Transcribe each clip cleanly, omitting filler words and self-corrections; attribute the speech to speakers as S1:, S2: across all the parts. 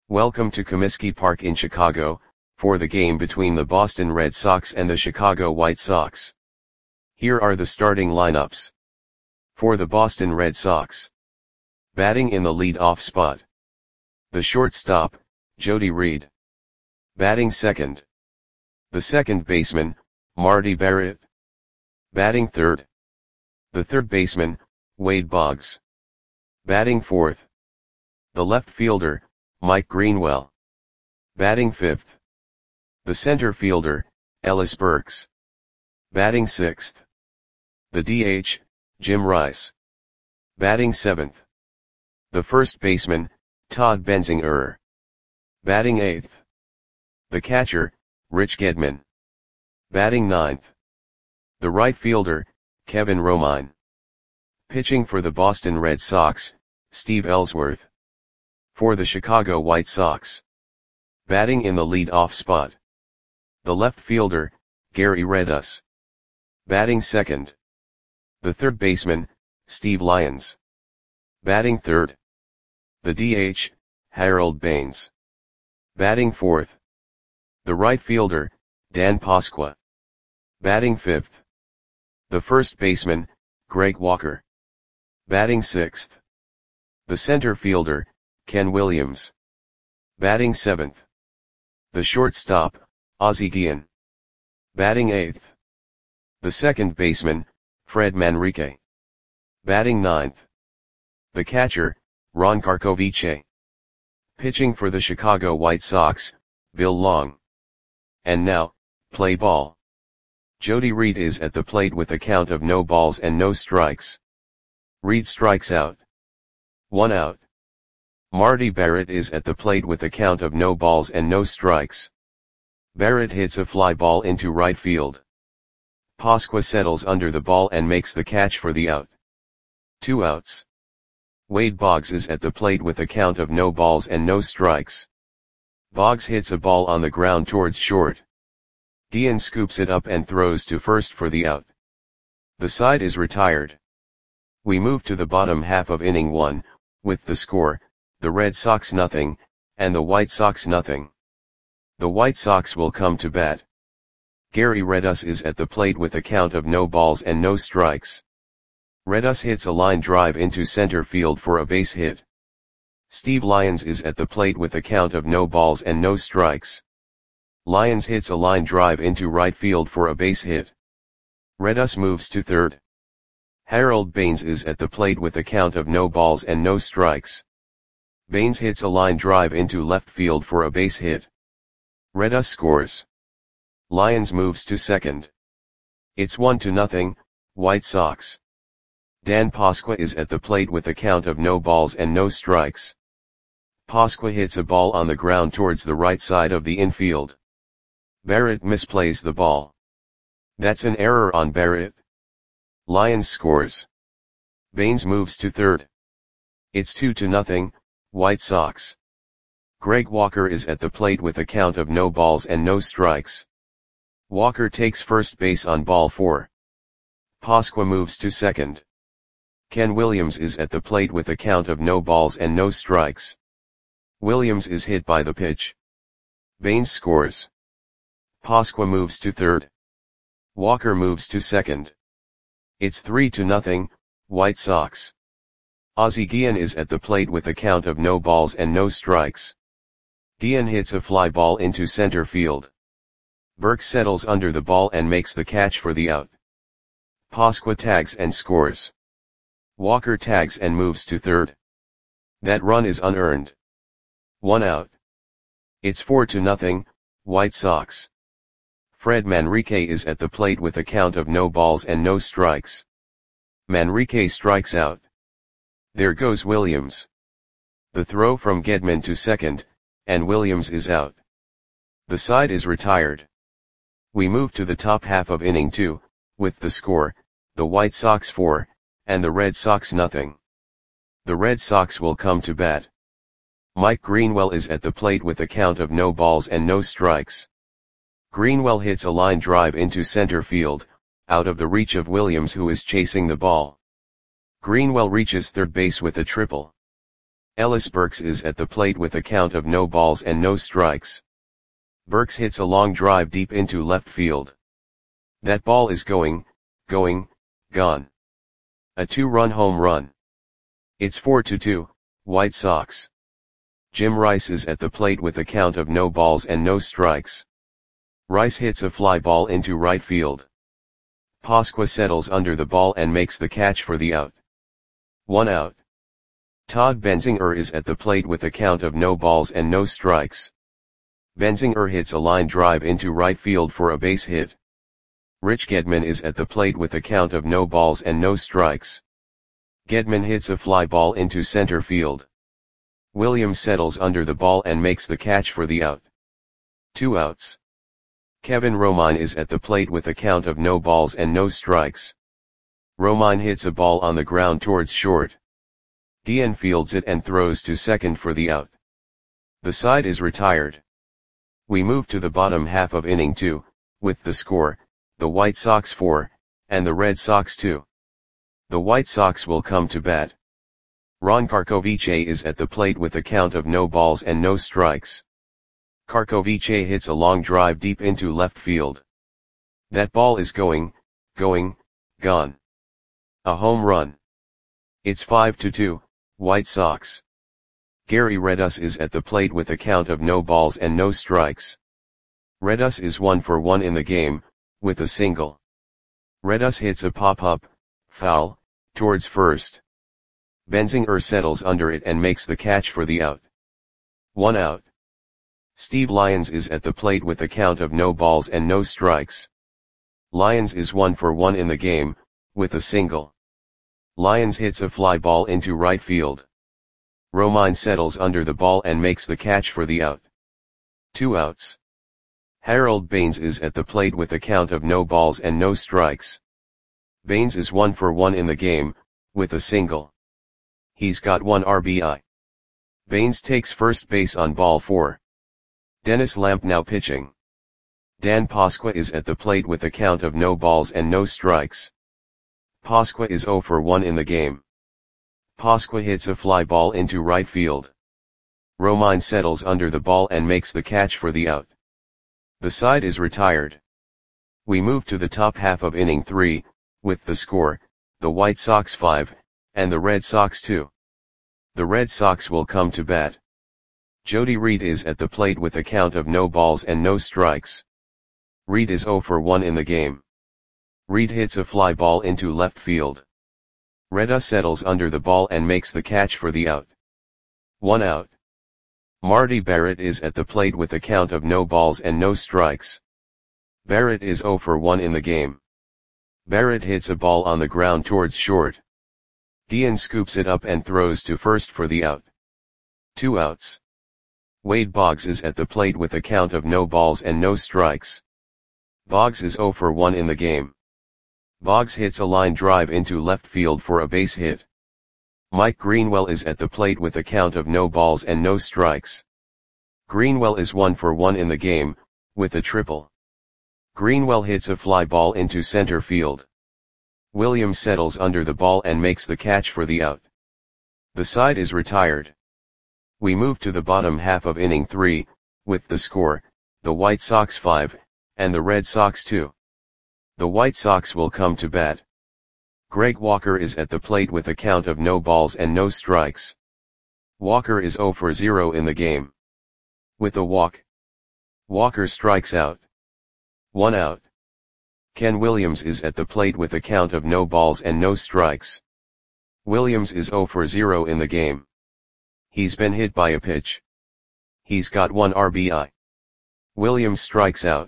S1: Welcome to Comiskey Park in Chicago, for the game between the Boston Red Sox and the Chicago White Sox. Here are the starting lineups. For the Boston Red Sox. Batting in the lead-off spot. The shortstop, Jody Reed. Batting second. The second baseman, Marty Barrett. Batting third. The third baseman, Wade Boggs. Batting fourth. The left fielder, Mike Greenwell. Batting fifth. The center fielder, Ellis Burks. Batting sixth. The DH, Jim Rice. Batting seventh. The first baseman, Todd Benzinger. Batting eighth. The catcher, Rich Gedman. Batting ninth. The right fielder, Kevin Romine. Pitching for the Boston Red Sox, Steve Ellsworth. For the Chicago White Sox. Batting in the lead-off spot. The left fielder, Gary Redus. Batting second. The third baseman, Steve Lyons. Batting third. The DH, Harold Baines. Batting fourth. The right fielder, Dan Pasqua. Batting fifth. The first baseman, Greg Walker. Batting sixth. The center fielder, Ken Williams. Batting seventh. The shortstop, Ozzie Guillen. Batting eighth. The second baseman, Fred Manrique. Batting ninth. The catcher, Ron Karkovice. Pitching for the Chicago White Sox, Bill Long. And now, play ball. Jody Reed is at the plate with a count of no balls and no strikes. Reed strikes out. 1 out. Marty Barrett is at the plate with a count of no balls and no strikes. Barrett hits a fly ball into right field. Pasqua settles under the ball and makes the catch for the out. 2 outs. Wade Boggs is at the plate with a count of no balls and no strikes. Boggs hits a ball on the ground towards short. Guillen scoops it up and throws to first for the out. The side is retired. We move to the bottom half of inning 1, with the score, the Red Sox 0, and the White Sox 0. The White Sox will come to bat. Gary Redus is at the plate with a count of no balls and no strikes. Redus hits a line drive into center field for a base hit. Steve Lyons is at the plate with a count of no balls and no strikes. Lyons hits a line drive into right field for a base hit. Redus moves to third. Harold Baines is at the plate with a count of no balls and no strikes. Baines hits a line drive into left field for a base hit. Redus scores. Lyons moves to second. It's 1-0, White Sox. Dan Pasqua is at the plate with a count of no balls and no strikes. Pasqua hits a ball on the ground towards the right side of the infield. Barrett misplays the ball. That's an error on Barrett. Lyons scores. Baines moves to third. It's 2-0, White Sox. Greg Walker is at the plate with a count of no balls and no strikes. Walker takes first base on ball 4. Pasqua moves to second. Ken Williams is at the plate with a count of no balls and no strikes. Williams is hit by the pitch. Baines scores. Pasqua moves to third. Walker moves to second. It's 3-0, White Sox. Ozzie Guillen is at the plate with a count of no balls and no strikes. Guillen hits a fly ball into center field. Burks settles under the ball and makes the catch for the out. Pasqua tags and scores. Walker tags and moves to third. That run is unearned. 1 out. It's 4-0, White Sox. Fred Manrique is at the plate with a count of no balls and no strikes. Manrique strikes out. There goes Williams. The throw from Gedman to second, and Williams is out. The side is retired. We move to the top half of inning 2, with the score, the White Sox 4, and the Red Sox 0. The Red Sox will come to bat. Mike Greenwell is at the plate with a count of no balls and no strikes. Greenwell hits a line drive into center field, out of the reach of Williams who is chasing the ball. Greenwell reaches third base with a triple. Ellis Burks is at the plate with a count of no balls and no strikes. Burks hits a long drive deep into left field. That ball is going, gone. A 2-run home run. It's 4-2, White Sox. Jim Rice is at the plate with a count of no balls and no strikes. Rice hits a fly ball into right field. Pasqua settles under the ball and makes the catch for the out. 1 out. Todd Benzinger is at the plate with a count of no balls and no strikes. Benzinger hits a line drive into right field for a base hit. Rich Gedman is at the plate with a count of no balls and no strikes. Gedman hits a fly ball into center field. Williams settles under the ball and makes the catch for the out. 2 outs. Kevin Romine is at the plate with a count of no balls and no strikes. Romine hits a ball on the ground towards short. Guillen fields it and throws to second for the out. The side is retired. We move to the bottom half of inning 2, with the score, the White Sox 4, and the Red Sox 2. The White Sox will come to bat. Ron Karkovice is at the plate with a count of no balls and no strikes. Karkovice hits a long drive deep into left field. That ball is going, gone. A home run. It's 5-2, White Sox. Gary Redus is at the plate with a count of no balls and no strikes. Redus is 1 for 1 in the game, with a single. Redus hits a pop-up, foul, towards first. Benzinger settles under it and makes the catch for the out. 1 out. Steve Lyons is at the plate with a count of no balls and no strikes. Lyons is 1 for 1 in the game, with a single. Lyons hits a fly ball into right field. Romine settles under the ball and makes the catch for the out. 2 outs. Harold Baines is at the plate with a count of no balls and no strikes. Baines is 1 for 1 in the game, with a single. He's got 1 RBI. Baines takes first base on ball 4. Dennis Lamp now pitching. Dan Pasqua is at the plate with a count of no balls and no strikes. Pasqua is 0 for 1 in the game. Pasqua hits a fly ball into right field. Romine settles under the ball and makes the catch for the out. The side is retired. We move to the top half of inning 3, with the score, the White Sox 5, and the Red Sox 2. The Red Sox will come to bat. Jody Reed is at the plate with a count of no balls and no strikes. Reed is 0 for 1 in the game. Reed hits a fly ball into left field. Redus settles under the ball and makes the catch for the out. 1 out. Marty Barrett is at the plate with a count of no balls and no strikes. Barrett is 0 for 1 in the game. Barrett hits a ball on the ground towards short. Guillen scoops it up and throws to first for the out. 2 outs. Wade Boggs is at the plate with a count of no balls and no strikes. Boggs is 0 for 1 in the game. Boggs hits a line drive into left field for a base hit. Mike Greenwell is at the plate with a count of no balls and no strikes. Greenwell is 1 for 1 in the game, with a triple. Greenwell hits a fly ball into center field. Williams settles under the ball and makes the catch for the out. The side is retired. We move to the bottom half of inning 3, with the score, the White Sox 5, and the Red Sox 2. The White Sox will come to bat. Greg Walker is at the plate with a count of no balls and no strikes. Walker is 0 for 0 in the game. With a walk, Walker strikes out. 1 out. Ken Williams is at the plate with a count of no balls and no strikes. Williams is 0 for 0 in the game. He's been hit by a pitch. He's got 1 RBI. Williams strikes out.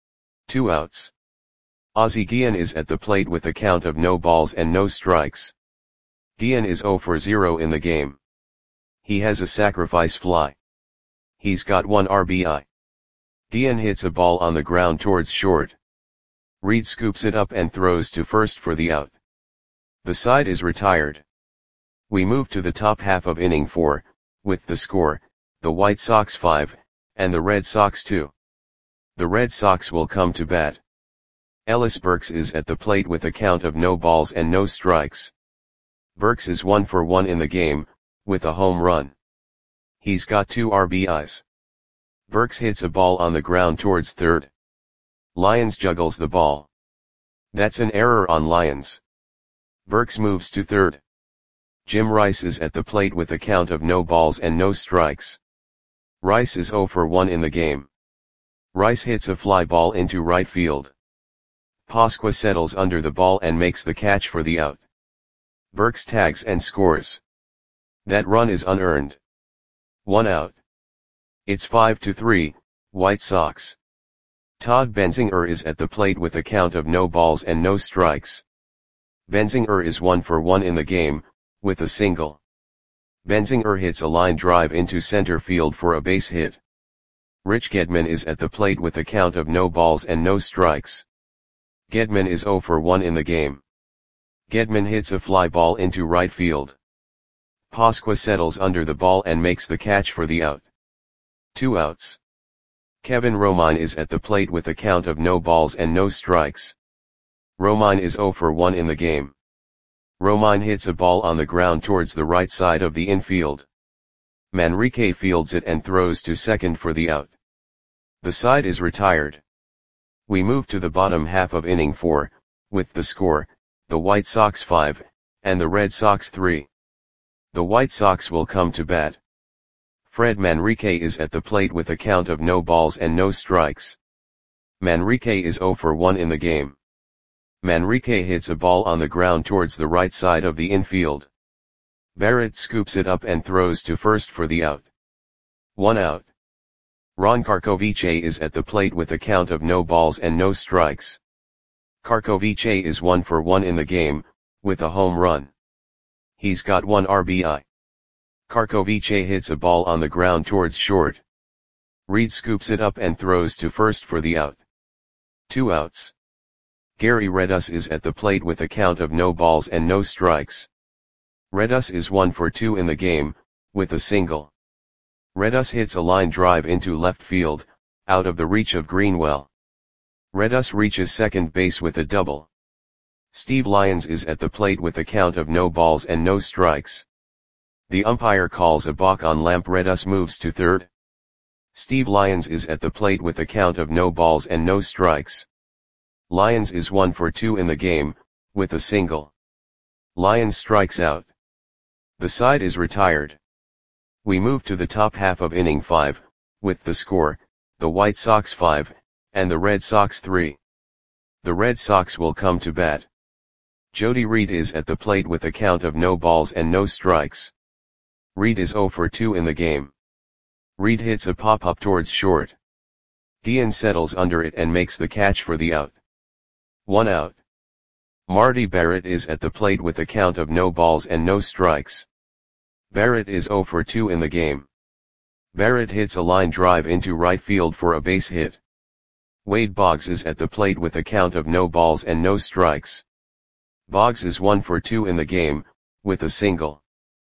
S1: 2 outs. Ozzie Guillen is at the plate with a count of no balls and no strikes. Guillen is 0 for 0 in the game. He has a sacrifice fly. He's got 1 RBI. Guillen hits a ball on the ground towards short. Reed scoops it up and throws to first for the out. The side is retired. We move to the top half of inning 4, with the score, the White Sox 5, and the Red Sox 2. The Red Sox will come to bat. Ellis Burks is at the plate with a count of no balls and no strikes. Burks is 1 for 1 in the game, with a home run. He's got 2 RBIs. Burks hits a ball on the ground towards third. Lyons juggles the ball. That's an error on Lyons. Burks moves to third. Jim Rice is at the plate with a count of no balls and no strikes. Rice is 0 for 1 in the game. Rice hits a fly ball into right field. Pasqua settles under the ball and makes the catch for the out. Burks tags and scores. That run is unearned. 1 out. It's 5-3, White Sox. Todd Benzinger is at the plate with a count of no balls and no strikes. Benzinger is 1 for 1 in the game, with a single. Benzinger hits a line drive into center field for a base hit. Rich Gedman is at the plate with a count of no balls and no strikes. Gedman is 0 for 1 in the game. Gedman hits a fly ball into right field. Pasqua settles under the ball and makes the catch for the out. 2 outs. Kevin Romine is at the plate with a count of no balls and no strikes. Romine is 0 for 1 in the game. Romine hits a ball on the ground towards the right side of the infield. Manrique fields it and throws to second for the out. The side is retired. We move to the bottom half of inning 4, with the score, the White Sox 5, and the Red Sox 3. The White Sox will come to bat. Fred Manrique is at the plate with a count of no balls and no strikes. Manrique is 0 for 1 in the game. Manrique hits a ball on the ground towards the right side of the infield. Barrett scoops it up and throws to first for the out. 1 out. Ron Karkovice is at the plate with a count of no balls and no strikes. Karkovice is 1 for 1 in the game, with a home run. He's got 1 RBI. Karkovice hits a ball on the ground towards short. Reed scoops it up and throws to first for the out. 2 outs. Gary Redus is at the plate with a count of no balls and no strikes. Redus is 1 for 2 in the game, with a single. Redus hits a line drive into left field, out of the reach of Greenwell. Redus reaches second base with a double. Steve Lyons is at the plate with a count of no balls and no strikes. The umpire calls a balk on Lamp. Redus moves to third. Steve Lyons is at the plate with a count of no balls and no strikes. Lyons is 1 for 2 in the game, with a single. Lyons strikes out. The side is retired. We move to the top half of inning 5, with the score, the White Sox 5, and the Red Sox 3. The Red Sox will come to bat. Jody Reed is at the plate with a count of no balls and no strikes. Reed is 0 for 2 in the game. Reed hits a pop-up towards short. Guillen settles under it and makes the catch for the out. 1 out. Marty Barrett is at the plate with a count of no balls and no strikes. Barrett is 0 for 2 in the game. Barrett hits a line drive into right field for a base hit. Wade Boggs is at the plate with a count of no balls and no strikes. Boggs is 1 for 2 in the game, with a single.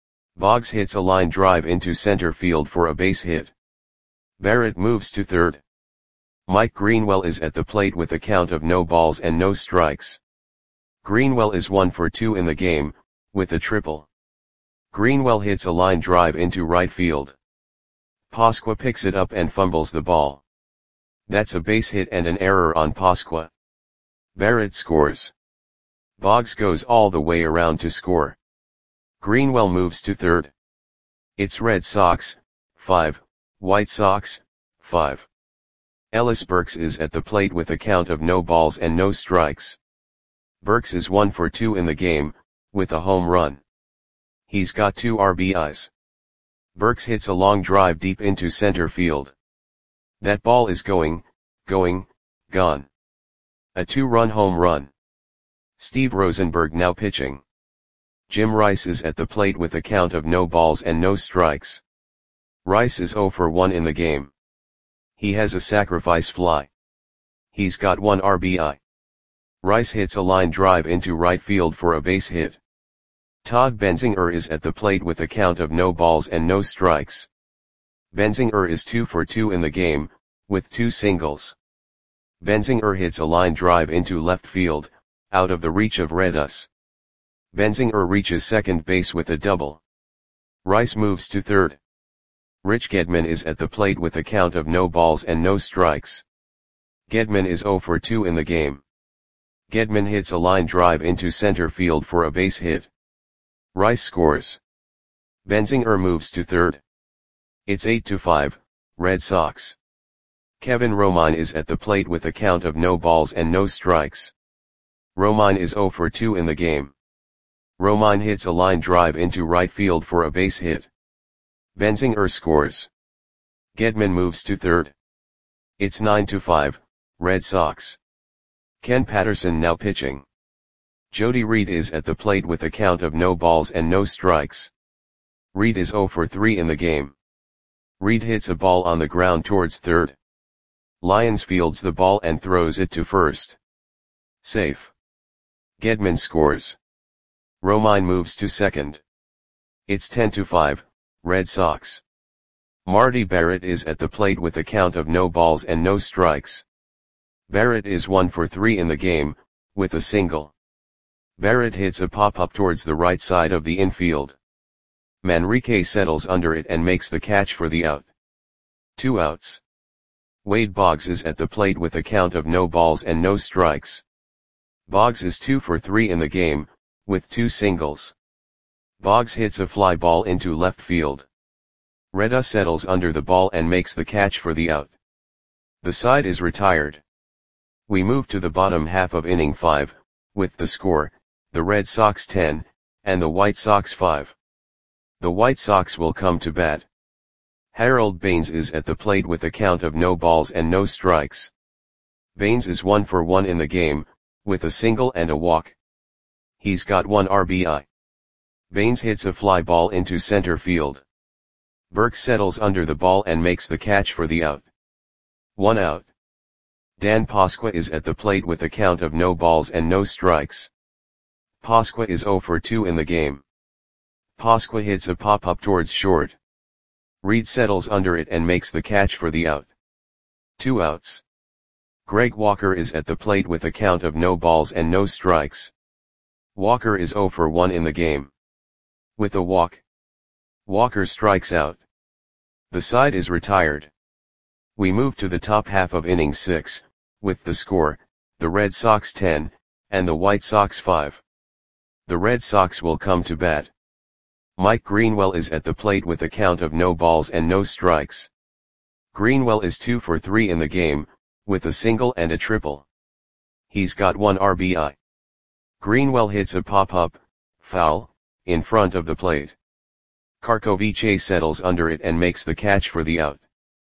S1: Boggs hits a line drive into center field for a base hit. Barrett moves to third. Mike Greenwell is at the plate with a count of no balls and no strikes. Greenwell is 1 for 2 in the game, with a triple. Greenwell hits a line drive into right field. Pasqua picks it up and fumbles the ball. That's a base hit and an error on Pasqua. Barrett scores. Boggs goes all the way around to score. Greenwell moves to third. It's Red Sox, 5, White Sox, 5. Ellis Burks is at the plate with a count of no balls and no strikes. Burks is 1 for 2 in the game, with a home run. He's got 2 RBIs. Burks hits a long drive deep into center field. That ball is gone. A 2-run home run. Steve Rosenberg now pitching. Jim Rice is at the plate with a count of no balls and no strikes. Rice is 0 for 1 in the game. He has a sacrifice fly. He's got 1 RBI. Rice hits a line drive into right field for a base hit. Todd Benzinger is at the plate with a count of no balls and no strikes. Benzinger is 2 for 2 in the game, with 2 singles. Benzinger hits a line drive into left field, out of the reach of Redus. Benzinger reaches second base with a double. Rice moves to third. Rich Gedman is at the plate with a count of no balls and no strikes. Gedman is 0 for 2 in the game. Gedman hits a line drive into center field for a base hit. Rice scores. Benzinger moves to third. It's 8-5, Red Sox. Kevin Romine is at the plate with a count of no balls and no strikes. Romine is 0 for 2 in the game. Romine hits a line drive into right field for a base hit. Benzinger scores. Gedman moves to third. It's 9-5, Red Sox. Ken Patterson now pitching. Jody Reed is at the plate with a count of no balls and no strikes. Reed is 0 for 3 in the game. Reed hits a ball on the ground towards third. Lyons fields the ball and throws it to first. Safe. Gedman scores. Romine moves to second. It's 10-5, Red Sox. Marty Barrett is at the plate with a count of no balls and no strikes. Barrett is 1 for 3 in the game, with a single. Barrett hits a pop-up towards the right side of the infield. Manrique settles under it and makes the catch for the out. 2 outs. Wade Boggs is at the plate with a count of no balls and no strikes. Boggs is 2 for 3 in the game, with 2 singles. Boggs hits a fly ball into left field. Reda settles under the ball and makes the catch for the out. The side is retired. We move to the bottom half of inning 5, with the score, the Red Sox 10, and the White Sox 5. The White Sox will come to bat. Harold Baines is at the plate with a count of no balls and no strikes. Baines is 1 for 1 in the game, with a single and a walk. He's got 1 RBI. Baines hits a fly ball into center field. Burke settles under the ball and makes the catch for the out. 1 out. Dan Pasqua is at the plate with a count of no balls and no strikes. Pasqua is 0 for 2 in the game. Pasqua hits a pop-up towards short. Reed settles under it and makes the catch for the out. 2 outs. Greg Walker is at the plate with a count of no balls and no strikes. Walker is 0 for 1 in the game. With a walk, Walker strikes out. The side is retired. We move to the top half of inning 6, with the score, the Red Sox 10, and the White Sox 5. The Red Sox will come to bat. Mike Greenwell is at the plate with a count of no balls and no strikes. Greenwell is 2 for 3 in the game, with a single and a triple. He's got 1 RBI. Greenwell hits a pop-up, foul, in front of the plate. Karkovice settles under it and makes the catch for the out.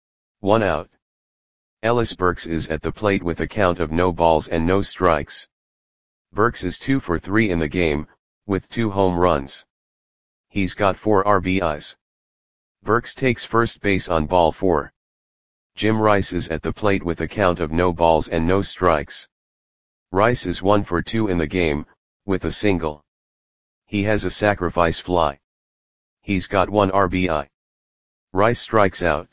S1: 1 out. Ellis Burks is at the plate with a count of no balls and no strikes. Burks is 2 for 3 in the game, with 2 home runs. He's got 4 RBIs. Burks takes first base on ball 4. Jim Rice is at the plate with a count of no balls and no strikes. Rice is 1 for 2 in the game, with a single. He has a sacrifice fly. He's got 1 RBI. Rice strikes out.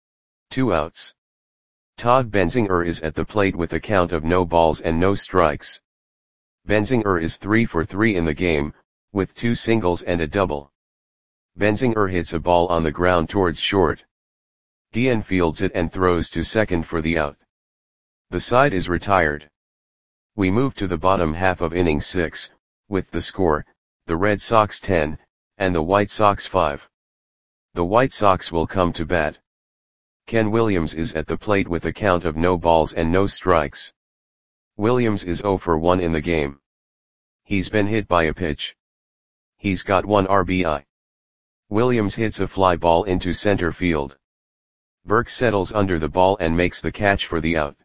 S1: 2 outs. Todd Benzinger is at the plate with a count of no balls and no strikes. Benzinger is 3 for 3 in the game, with 2 singles and a double. Benzinger hits a ball on the ground towards short. Guillen fields it and throws to second for the out. The side is retired. We move to the bottom half of inning 6, with the score, the Red Sox 10, and the White Sox 5. The White Sox will come to bat. Ken Williams is at the plate with a count of no balls and no strikes. Williams is 0 for 1 in the game. He's been hit by a pitch. He's got 1 RBI. Williams hits a fly ball into center field. Burke settles under the ball and makes the catch for the out.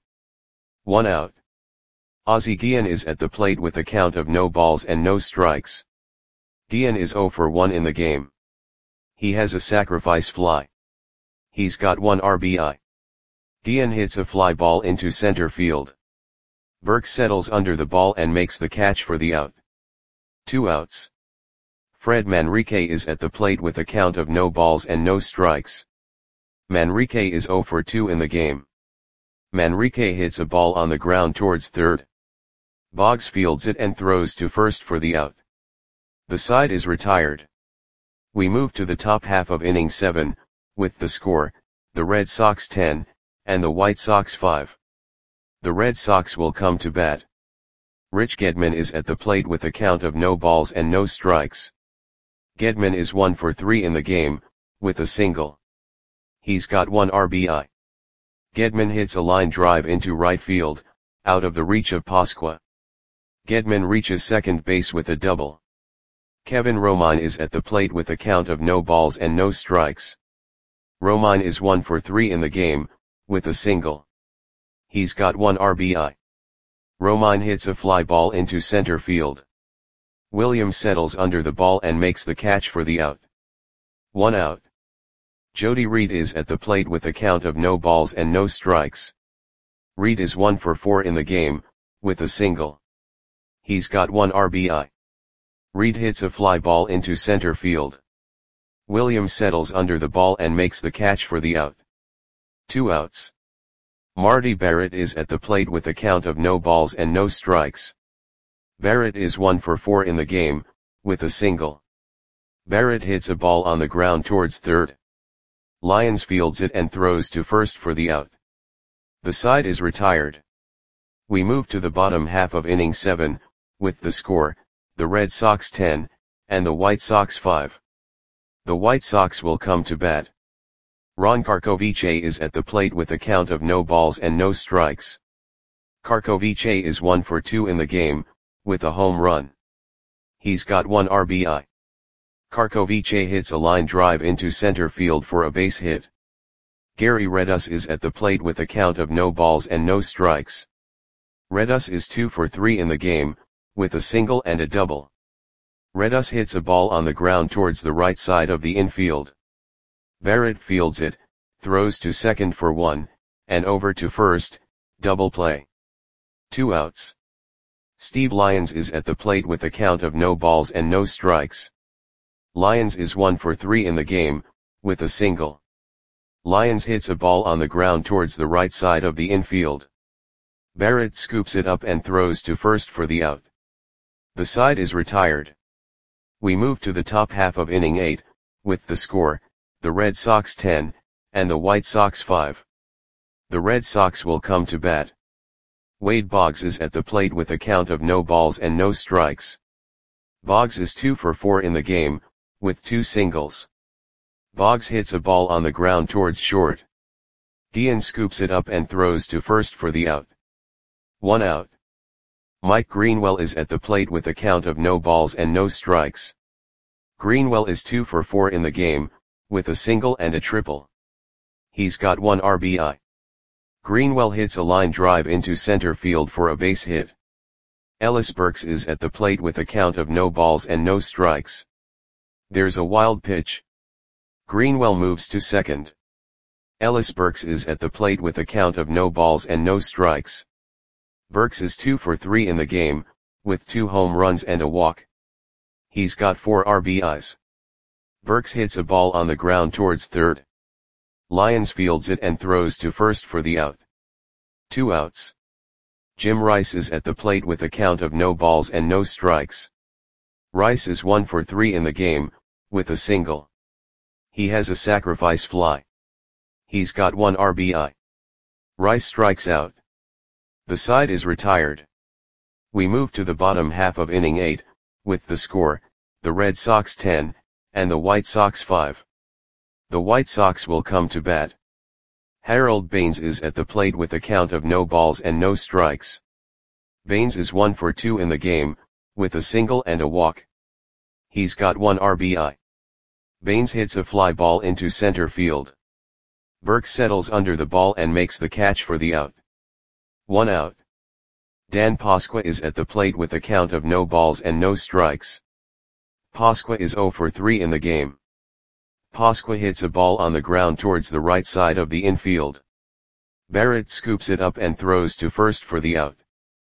S1: 1 out. Ozzie Guillen is at the plate with a count of no balls and no strikes. Guillen is 0 for 1 in the game. He has a sacrifice fly. He's got 1 RBI. Guillen hits a fly ball into center field. Burke settles under the ball and makes the catch for the out. 2 outs. Fred Manrique is at the plate with a count of no balls and no strikes. Manrique is 0 for 2 in the game. Manrique hits a ball on the ground towards third. Boggs fields it and throws to first for the out. The side is retired. We move to the top half of inning 7, with the score, the Red Sox 10, and the White Sox 5. The Red Sox will come to bat. Rich Gedman is at the plate with a count of no balls and no strikes. Gedman is 1 for 3 in the game, with a single. He's got 1 RBI. Gedman hits a line drive into right field, out of the reach of Pasqua. Gedman reaches second base with a double. Kevin Romine is at the plate with a count of no balls and no strikes. Romine is 1 for 3 in the game, with a single. He's got 1 RBI. Romine hits a fly ball into center field. Williams settles under the ball and makes the catch for the out. 1 out. Jody Reed is at the plate with a count of no balls and no strikes. Reed is 1 for 4 in the game, with a single. He's got 1 RBI. Reed hits a fly ball into center field. Williams settles under the ball and makes the catch for the out. 2 outs. Marty Barrett is at the plate with a count of no balls and no strikes. Barrett is 1 for 4 in the game, with a single. Barrett hits a ball on the ground towards third. Lyons fields it and throws to first for the out. The side is retired. We move to the bottom half of inning 7, with the score, the Red Sox 10, and the White Sox 5. The White Sox will come to bat. Ron Karkovice is at the plate with a count of no balls and no strikes. Karkovice is 1 for 2 in the game, with a home run. He's got 1 RBI. Karkovice hits a line drive into center field for a base hit. Gary Redus is at the plate with a count of no balls and no strikes. Redus is 2 for 3 in the game, with a single and a double. Redus hits a ball on the ground towards the right side of the infield. Barrett fields it, throws to second for 1, and over to first, double play. 2 outs. Steve Lyons is at the plate with a count of no balls and no strikes. Lyons is 1 for 3 in the game, with a single. Lyons hits a ball on the ground towards the right side of the infield. Barrett scoops it up and throws to first for the out. The side is retired. We move to the top half of inning 8, with the score, the Red Sox 10, and the White Sox 5. The Red Sox will come to bat. Wade Boggs is at the plate with a count of no balls and no strikes. Boggs is 2 for 4 in the game, with 2 singles. Boggs hits a ball on the ground towards short. Guillen scoops it up and throws to first for the out. 1 out. Mike Greenwell is at the plate with a count of no balls and no strikes. Greenwell is 2 for 4 in the game, with a single and a triple. He's got 1 RBI. Greenwell hits a line drive into center field for a base hit. Ellis Burks is at the plate with a count of no balls and no strikes. There's a wild pitch. Greenwell moves to second. Ellis Burks is at the plate with a count of no balls and no strikes. Burks is 2 for 3 in the game, with 2 home runs and a walk. He's got 4 RBIs. Burks hits a ball on the ground towards third. Lyons fields it and throws to first for the out. 2 outs. Jim Rice is at the plate with a count of no balls and no strikes. Rice is 1 for 3 in the game, with a single. He has a sacrifice fly. He's got 1 RBI. Rice strikes out. The side is retired. We move to the bottom half of inning 8, with the score, the Red Sox 10, and the White Sox 5. The White Sox will come to bat. Harold Baines is at the plate with a count of no balls and no strikes. Baines is 1 for 2 in the game, with a single and a walk. He's got 1 RBI. Baines hits a fly ball into center field. Burks settles under the ball and makes the catch for the out. 1 out. Dan Pasqua is at the plate with a count of no balls and no strikes. Pasqua is 0 for 3 in the game. Pasqua hits a ball on the ground towards the right side of the infield. Barrett scoops it up and throws to first for the out.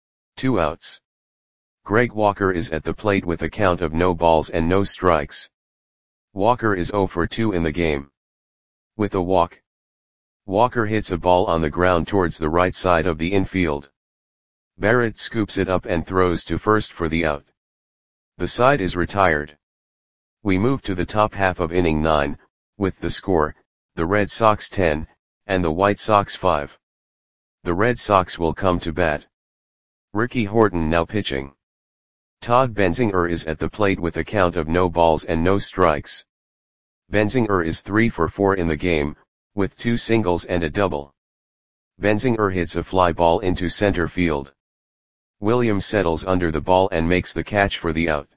S1: 2 outs. Greg Walker is at the plate with a count of no balls and no strikes. Walker is 0 for 2 in the game. With a walk. Walker hits a ball on the ground towards the right side of the infield. Barrett scoops it up and throws to first for the out. The side is retired. We move to the top half of inning 9, with the score, the Red Sox 10, and the White Sox 5. The Red Sox will come to bat. Ricky Horton now pitching. Todd Benzinger is at the plate with a count of no balls and no strikes. Benzinger is 3 for 4 in the game, with 2 singles and a double. Benzinger hits a fly ball into center field. Williams settles under the ball and makes the catch for the out.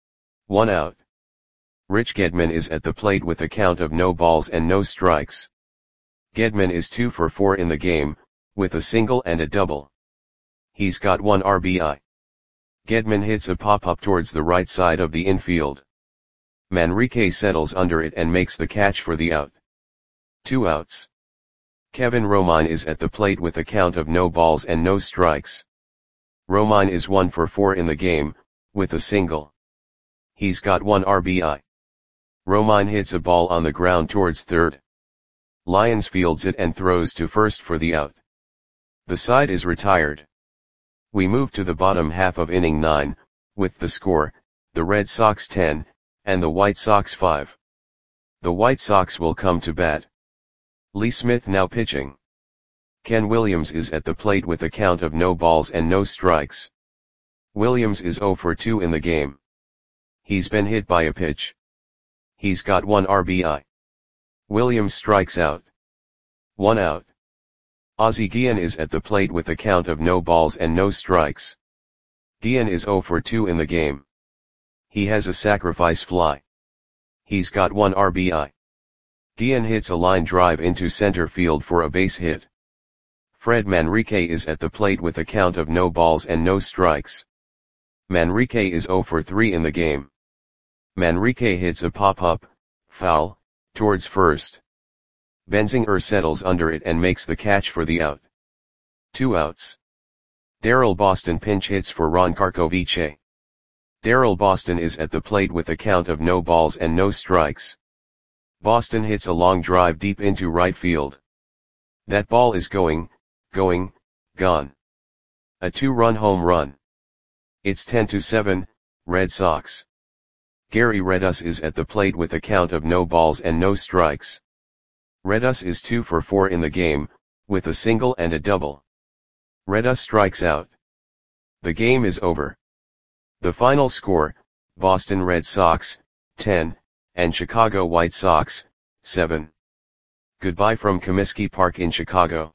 S1: 1 out. Rich Gedman is at the plate with a count of no balls and no strikes. Gedman is 2 for 4 in the game, with a single and a double. He's got 1 RBI. Gedman hits a pop-up towards the right side of the infield. Manrique settles under it and makes the catch for the out. 2 outs. Kevin Romine is at the plate with a count of no balls and no strikes. Romine is 1 for 4 in the game, with a single. He's got 1 RBI. Romine hits a ball on the ground towards third. Lyons fields it and throws to first for the out. The side is retired. We move to the bottom half of inning 9, with the score, the Red Sox 10, and the White Sox 5. The White Sox will come to bat. Lee Smith now pitching. Ken Williams is at the plate with a count of no balls and no strikes. Williams is 0 for 2 in the game. He's been hit by a pitch. He's got 1 RBI. Williams strikes out. 1 out. Ozzie Guillen is at the plate with a count of no balls and no strikes. Guillen is 0 for 2 in the game. He has a sacrifice fly. He's got 1 RBI. Guillen hits a line drive into center field for a base hit. Fred Manrique is at the plate with a count of no balls and no strikes. Manrique is 0 for 3 in the game. Manrique hits a pop-up, foul, towards first. Benzinger settles under it and makes the catch for the out. 2 outs. Daryl Boston pinch hits for Ron Karkovice. Daryl Boston is at the plate with a count of no balls and no strikes. Boston hits a long drive deep into right field. That ball is gone. A 2-run home run. It's 10-7, Red Sox. Gary Redus is at the plate with a count of no balls and no strikes. Redus is 2 for 4 in the game, with a single and a double. Redus strikes out. The game is over. The final score, Boston Red Sox, 10, and Chicago White Sox, 7. Goodbye from Comiskey Park in Chicago.